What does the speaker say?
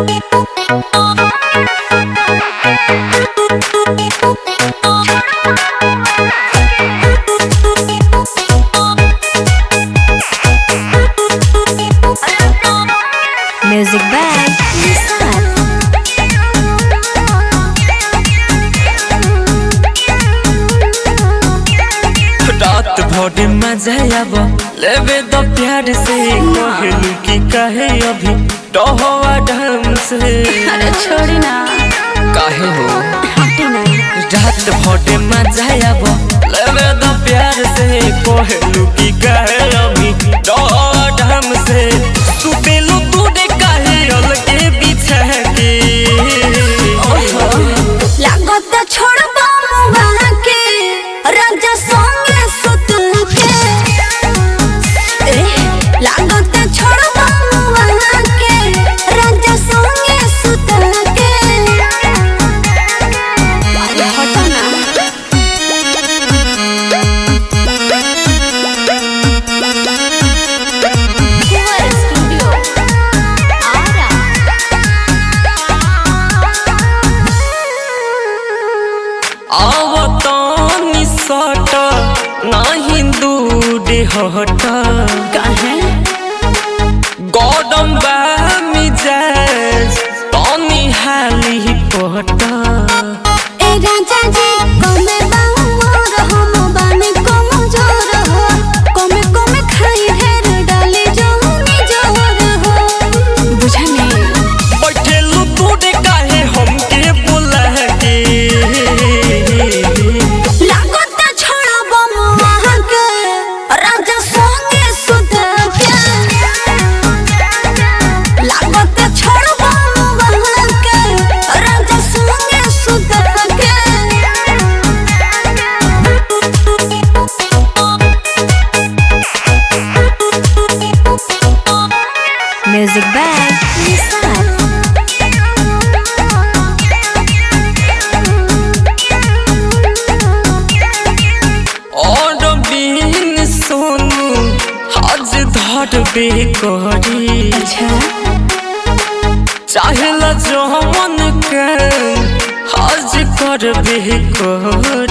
Music by Nissan. रात भर मजा आब लेवे तो प्यार से कहलू कि कहे अभी डहवा ढंग से। अरे छोड़ी ना काहे हो हटी ना। रात भर मजा आब लेवे तो प्यार से कहलू कि कहे अभी डहवा ढंग से। सुतेलू तू दे काहे अलगे बिछा के लागत छोड़बा मुआ के राजा संगे सुत के। लागत छोड़बा मुआ के राजा संगे सुत के। अरे हटा ना। कुंवर स्टूडियो आरा। आवतानी सट नाही दूर हट काहे गौडम बा मिजाज तनी हाली पट। ए राजा जी कमे बाउर हम बानी कमजोर हो। कमे खाई ढेर डाली जोनी जोर हो। बुझने बैठेलू तू दे काहे हमके बोला के लागत छोड़ब मुआ के राजा संगे सुत के। लागत छोड़ब मुआ के राजा संगे सुत के। Music by Nissan. और बिन सोनू आज धर बेकरी अच्छा चाहेला जमन के आज कर बेकरी।